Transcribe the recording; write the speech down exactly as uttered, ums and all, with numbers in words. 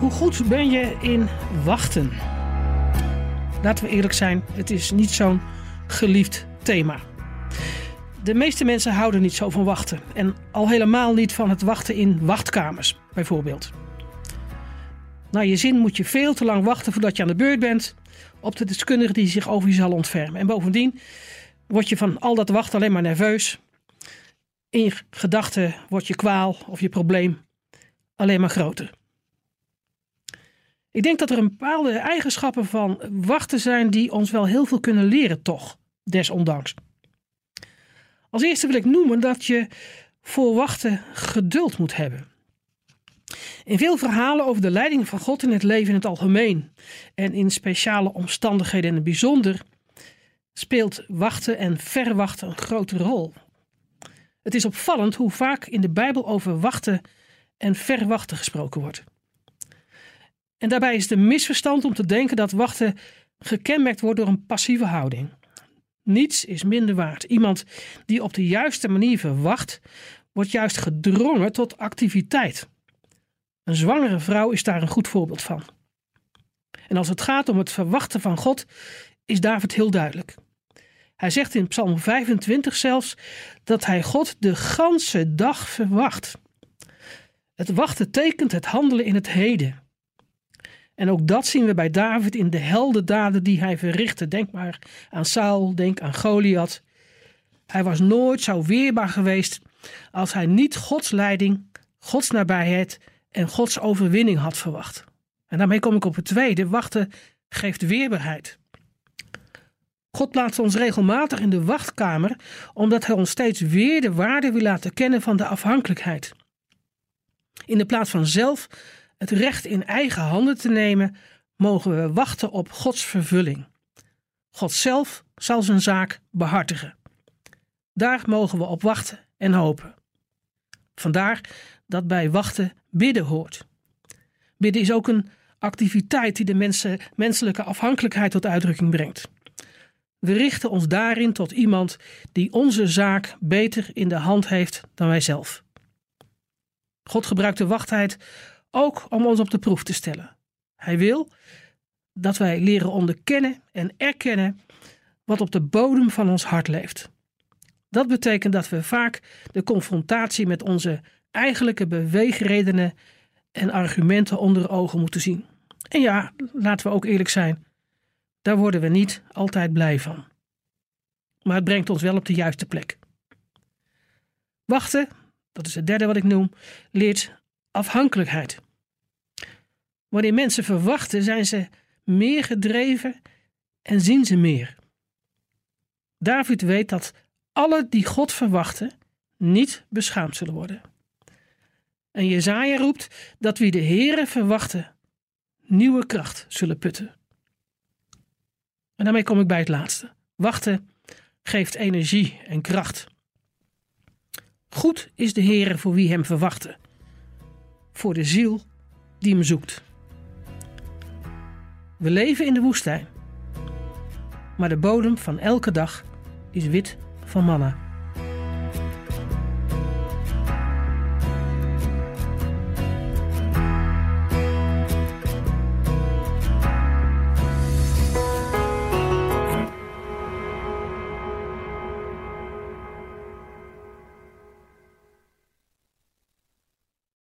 Hoe goed ben je in wachten? Laten we eerlijk zijn, het is niet zo'n geliefd thema. De meeste mensen houden niet zo van wachten. En al helemaal niet van het wachten in wachtkamers, bijvoorbeeld. Naar je zin moet je veel te lang wachten voordat je aan de beurt bent op de deskundige die zich over je zal ontfermen. En bovendien word je van al dat wachten alleen maar nerveus. In je gedachten wordt je kwaal of je probleem alleen maar groter. Ik denk dat er een bepaalde eigenschappen van wachten zijn die ons wel heel veel kunnen leren, toch, desondanks. Als eerste wil ik noemen dat je voor wachten geduld moet hebben. In veel verhalen over de leiding van God in het leven in het algemeen en in speciale omstandigheden in het bijzonder speelt wachten en verwachten een grote rol. Het is opvallend hoe vaak in de Bijbel over wachten en verwachten gesproken wordt. En daarbij is het een misverstand om te denken dat wachten gekenmerkt wordt door een passieve houding. Niets is minder waard. Iemand die op de juiste manier verwacht, wordt juist gedrongen tot activiteit. Een zwangere vrouw is daar een goed voorbeeld van. En als het gaat om het verwachten van God, is David heel duidelijk. Hij zegt in Psalm vijfentwintig zelfs dat hij God de ganse dag verwacht. Het wachten tekent het handelen in het heden. En ook dat zien we bij David in de heldendaden die hij verrichtte. Denk maar aan Saul, denk aan Goliath. Hij was nooit zo weerbaar geweest als hij niet Gods leiding, Gods nabijheid en Gods overwinning had verwacht. En daarmee kom ik op het tweede. Wachten geeft weerbaarheid. God plaatst ons regelmatig in de wachtkamer, omdat hij ons steeds weer de waarde wil laten kennen van de afhankelijkheid. In de plaats van zelf het recht in eigen handen te nemen, mogen we wachten op Gods vervulling. God zelf zal zijn zaak behartigen. Daar mogen we op wachten en hopen. Vandaar dat bij wachten bidden hoort. Bidden is ook een activiteit die de mensen, menselijke afhankelijkheid tot uitdrukking brengt. We richten ons daarin tot iemand die onze zaak beter in de hand heeft dan wij zelf. God gebruikt de wachttijd ook om ons op de proef te stellen. Hij wil dat wij leren onderkennen en erkennen wat op de bodem van ons hart leeft. Dat betekent dat we vaak de confrontatie met onze eigenlijke beweegredenen en argumenten onder ogen moeten zien. En ja, laten we ook eerlijk zijn, daar worden we niet altijd blij van. Maar het brengt ons wel op de juiste plek. Wachten, dat is het derde wat ik noem, leert afhankelijkheid. Wanneer mensen verwachten, zijn ze meer gedreven en zien ze meer. David weet dat alle die God verwachten niet beschaamd zullen worden. En Jesaja roept dat wie de Heere verwachten nieuwe kracht zullen putten. En daarmee kom ik bij het laatste. Wachten geeft energie en kracht. Goed is de Heere voor wie hem verwachten. Voor de ziel die hem zoekt. We leven in de woestijn. Maar de bodem van elke dag is wit van manna.